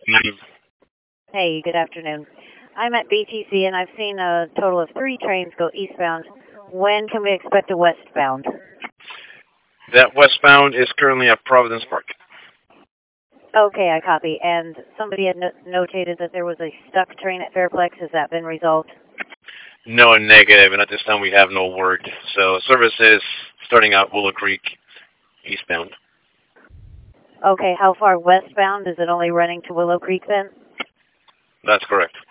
afternoon. Hey, good afternoon. I'm at BTC and I've seen a total of 3 trains go eastbound. When can we expect a westbound? That westbound is currently at Providence Park. Okay, I copy. And somebody had notated that there was a stuck train at Fairplex. Has that been resolved? No, negative, and at this time we have no word. So service is starting out Willow Creek eastbound. Okay, how far westbound? Is it only running to Willow Creek then? That's correct.